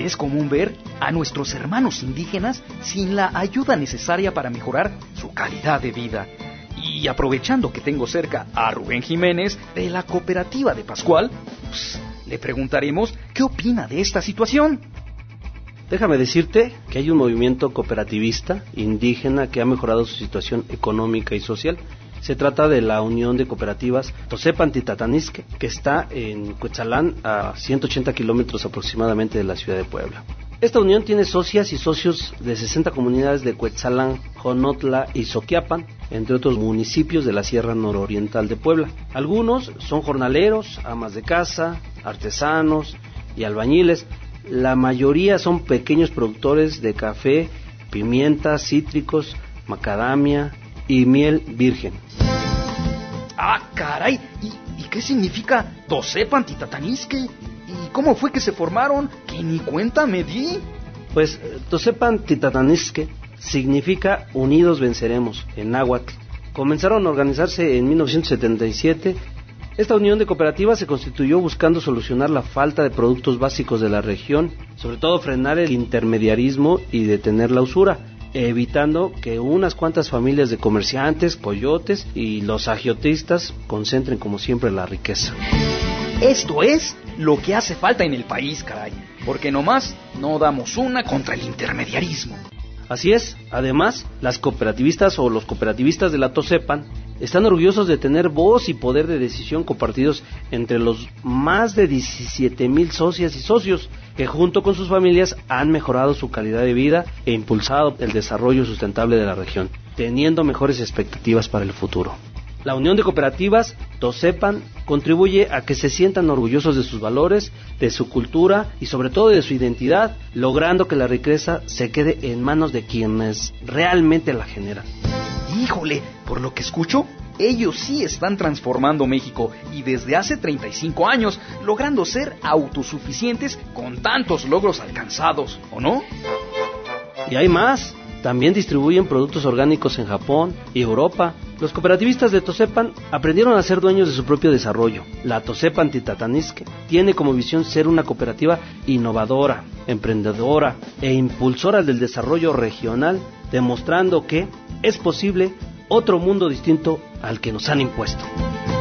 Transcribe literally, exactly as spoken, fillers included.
Es común ver a nuestros hermanos indígenas sin la ayuda necesaria para mejorar su calidad de vida. Y aprovechando que tengo cerca a Rubén Jiménez de la cooperativa de Pascual, pues, le preguntaremos qué opina de esta situación. Déjame decirte que hay un movimiento cooperativista indígena que ha mejorado su situación económica y social. Se trata de la Unión de Cooperativas Tosepan-Titatanisque, que está en Cuetzalán, a ciento ochenta kilómetros aproximadamente de la ciudad de Puebla. Esta unión tiene socias y socios de sesenta comunidades de Cuetzalán, Jonotla y Soquiapan, entre otros municipios de la Sierra Nororiental de Puebla. Algunos son jornaleros, amas de casa, artesanos y albañiles. La mayoría son pequeños productores de café, pimienta, cítricos, macadamia y miel virgen. ¡Ah, caray! ¿Y, y qué significa Tosepan-Titatanisque? ¿Y cómo fue que se formaron? Que ni cuenta me di. Pues Tosepan-Titatanisque significa Unidos Venceremos en náhuatl. Comenzaron a organizarse en mil novecientos setenta y siete. Esta unión de cooperativas se constituyó buscando solucionar la falta de productos básicos de la región, sobre todo frenar el intermediarismo y detener la usura, evitando que unas cuantas familias de comerciantes, coyotes y los agiotistas concentren como siempre la riqueza. Esto es lo que hace falta en el país, caray, porque nomás no damos una contra el intermediarismo. Así es. Además, las cooperativistas o los cooperativistas de la Tosepan están orgullosos de tener voz y poder de decisión compartidos entre los más de diecisiete mil socias y socios que junto con sus familias han mejorado su calidad de vida e impulsado el desarrollo sustentable de la región, teniendo mejores expectativas para el futuro. La Unión de Cooperativas Tosepan contribuye a que se sientan orgullosos de sus valores, de su cultura y sobre todo de su identidad, logrando que la riqueza se quede en manos de quienes realmente la generan. Híjole, por lo que escucho, ellos sí están transformando México y desde hace treinta y cinco años, logrando ser autosuficientes con tantos logros alcanzados, ¿o no? Y hay más. También distribuyen productos orgánicos en Japón y Europa. Los cooperativistas de Tosepan aprendieron a ser dueños de su propio desarrollo. La Tosepan-Titatanisque tiene como visión ser una cooperativa innovadora, emprendedora e impulsora del desarrollo regional, demostrando que es posible otro mundo distinto al que nos han impuesto.